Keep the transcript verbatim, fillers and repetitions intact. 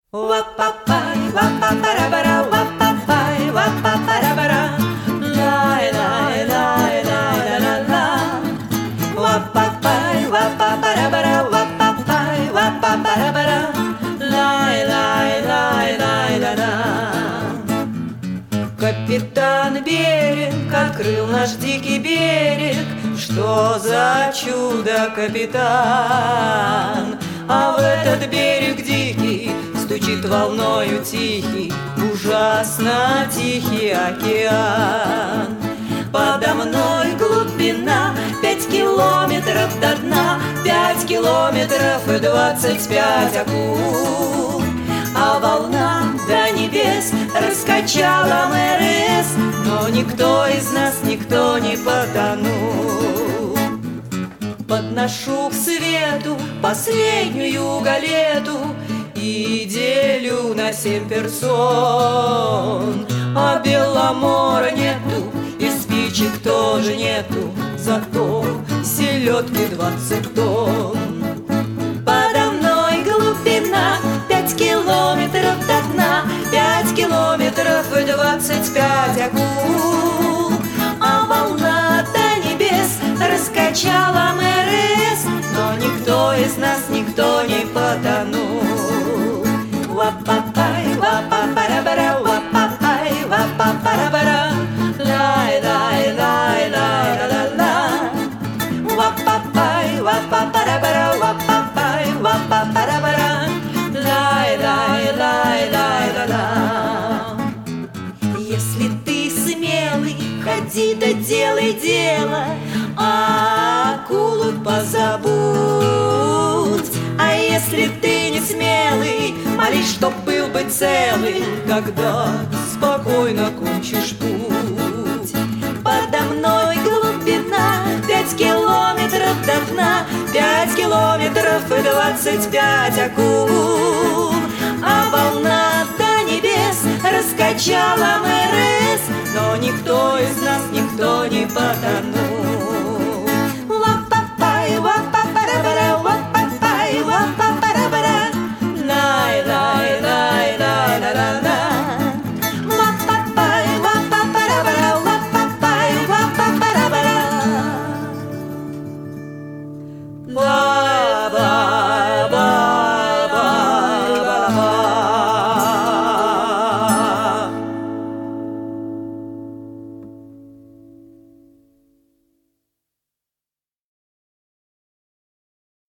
Ва-па-пай, ва-па-пара-бара, ва-па-пай, ва-па-пара-бара. Лай-лай-лай-лай-ла-ла-ла. Ва-па-пай, ва-па-пара-бара, ва-па-пай, ва-па-пара-бара. Лай-лай-лай-лай-ла-ла. Капитан Беринг открыл наш дикий берег. Что за чудо, капитан? А в этот берег дикий стучит волною тихий, ужасно тихий океан. Подо мной глубина пять километров до дна, пять километров и двадцать пять акул. А волна до небес раскачала МРС, но никто из нас, никто не потонул. Подношу к свету последнюю галету и делю на семь персон. А Беломора нету, и спичек тоже нету, зато селедки двадцать тонн. Подо мной глубина пять километров до дна, пять километров и двадцать пять акул. А волна до небес раскачала МРС, но никто из нас, никто не потонул. Ва-па-пай, ва-па-пара-бара, ва-па-пай, ва-па-пара-бара. Лай-лай-лай-лай-ла-ла-ла. Ва-па-пай, ва-па-пара-бара, ва-па-пай, ва-па-пара-бара. Лай-лай-лай-лай-ла-ла. Если ты смелый, ходи да делай дело, а акулу позабудь. А если ты не смелый, молись, чтоб был бы целый, когда спокойно кончишь путь. Подо мной глубина пять километров до дна, пять километров и двадцать пять акул. А волна до небес раскачала МРС, но никто из нас, никто не потонул.